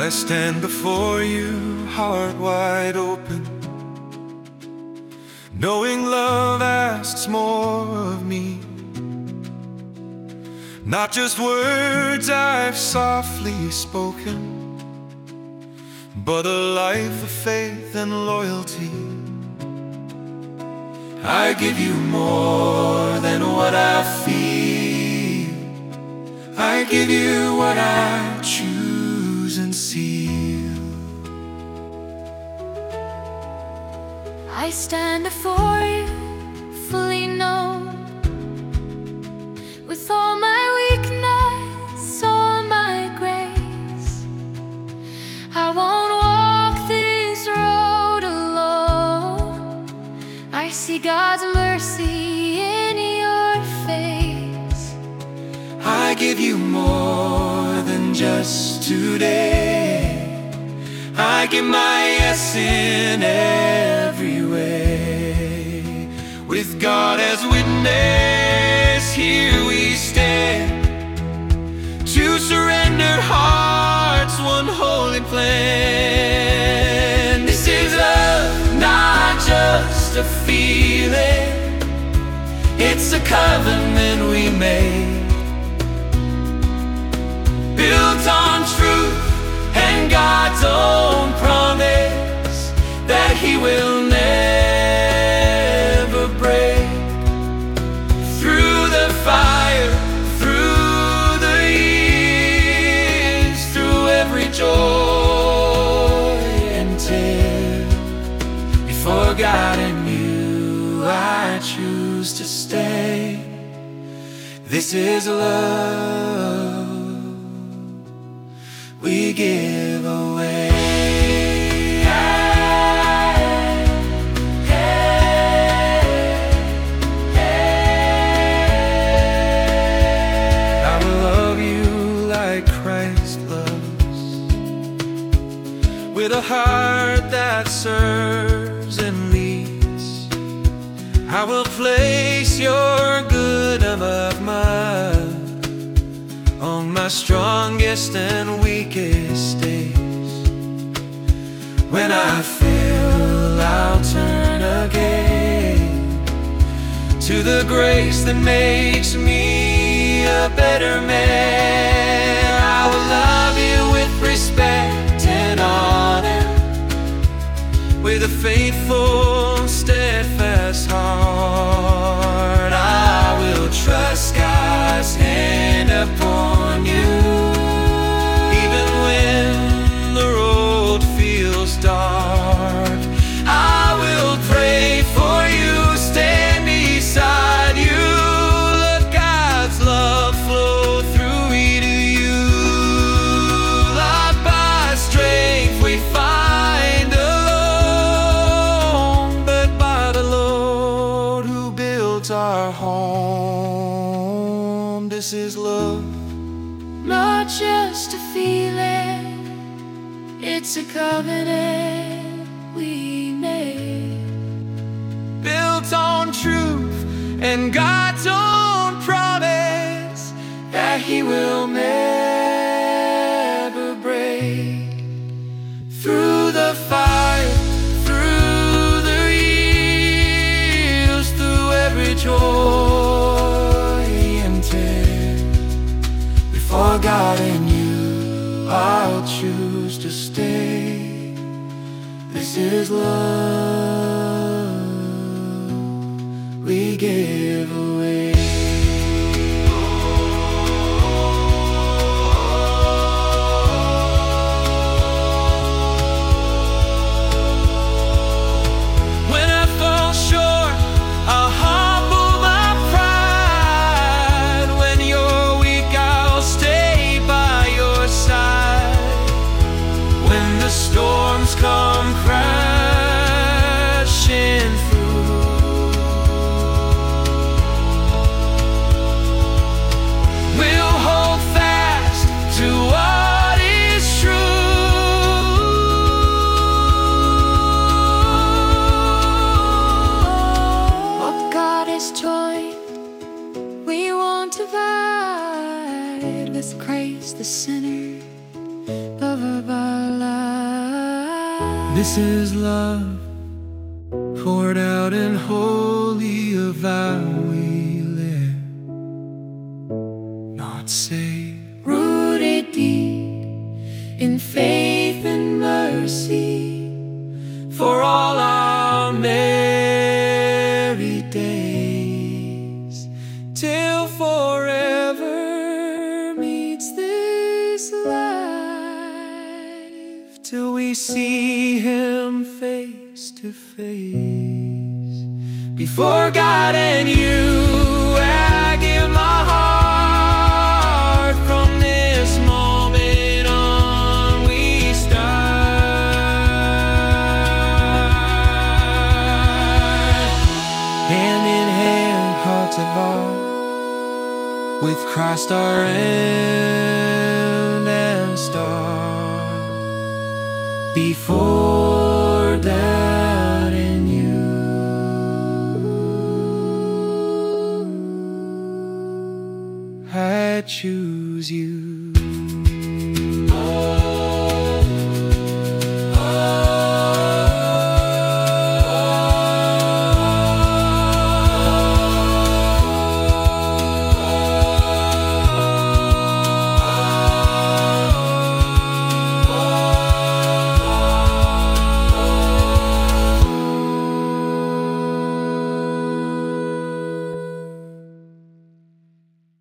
I stand before you, heart wide open, knowing love asks more of me. Not just words I've softly spoken, but a life of faith and loyalty. I give you more than what I feel. I give you what I choose and seal. I stand before you, fully known, with all my weakness, all my grace. I won't walk this road alone. I see God's mercy in your face. I give you more than just today. I give my yes in every way. With God as witness, here we stand, to surrender hearts, one holy plan. This is love, not just a feeling. It's a covenant we made, built on truth and God's own promise that He will never break. Through the fire, through the years, through every joy and tear, before God and you, I choose to stay. This is love we give away. I will love you like Christ loves, with a heart that serves and leads. I will place your good above mine on my strongest and weakest days. When I fail, I'll turn again to the grace that makes me a better man. I will love you with respect and honor, with a faithful, steadfast heart. I will trust God's hand upon you, even when the road feels dark. I will pray for you, stand beside you, let God's love flow through me to you. Not by strength we find alone, but by the Lord who builds our home. This is love, Not just a feeling, it's a covenant we made, built on truth and God's own promise that He will never break. Through the fire, through the years, through every joy and tear, before God and you, I'll choose to stay. This is love we give away. When I fall short, I'll humble my pride. When you're weak, I'll stay by your side. When the storms come crashing through, This is love poured out in holy a vow we live, not say, rooted deep in faith and mercy for all our merry days, till forever meets this life, till we see Him face to face. Before God and you, I give my heart. From this moment on, we start hand in hand, heart to heart, with Christ our end and start. Before doubt in you, I choose you.